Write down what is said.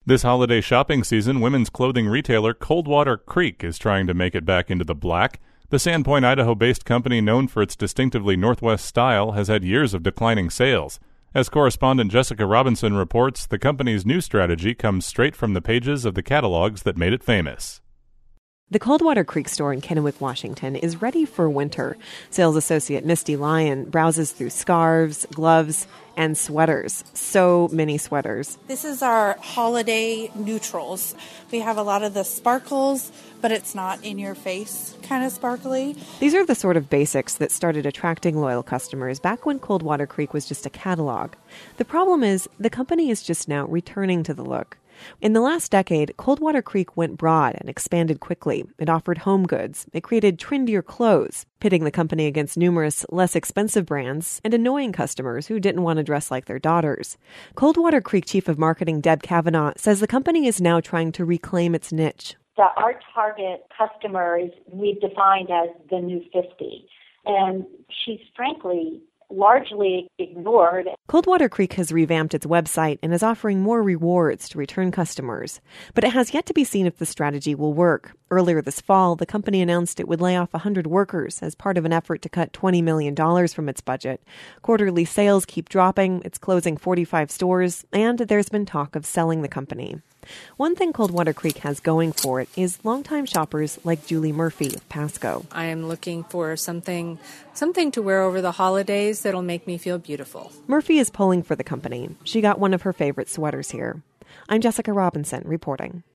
This holiday shopping season, women's clothing retailer Coldwater Creek is trying to make it back into the black. The Sandpoint, Idaho-based company known for its distinctively Northwest style has had years of declining sales. As correspondent Jessica Robinson reports, the company's new strategy comes straight from the pages of the catalogs that made it famous. The Coldwater Creek store in Kennewick, Washington is ready for winter. Sales associate Misty Lyon browses through scarves, gloves, and sweaters. So many sweaters. This is our holiday neutrals. We have a lot of the sparkles, but it's not in your face kind of sparkly. These are the sort of basics that started attracting loyal customers back when Coldwater Creek was just a catalog. The problem is the company is just now returning to the look. In the last decade, Coldwater Creek went broad and expanded quickly. It offered home goods. It created trendier clothes, pitting the company against numerous less expensive brands and annoying customers who didn't want to dress like their daughters. Coldwater Creek Chief of Marketing Deb Kavanaugh says the company is now trying to reclaim its niche. Our target customer is we've defined as the new 50, and she's frankly largely ignored. Coldwater Creek has revamped its website and is offering more rewards to return customers. But it has yet to be seen if the strategy will work. Earlier this fall, the company announced it would lay off 100 workers as part of an effort to cut $20 million from its budget. Quarterly sales keep dropping, it's closing 45 stores, and there's been talk of selling the company. One thing Coldwater Creek has going for it is longtime shoppers like Julie Murphy of Pasco. I am looking for something to wear over the holidays that'll make me feel beautiful. Murphy is pulling for the company. She got one of her favorite sweaters here. I'm Jessica Robinson reporting.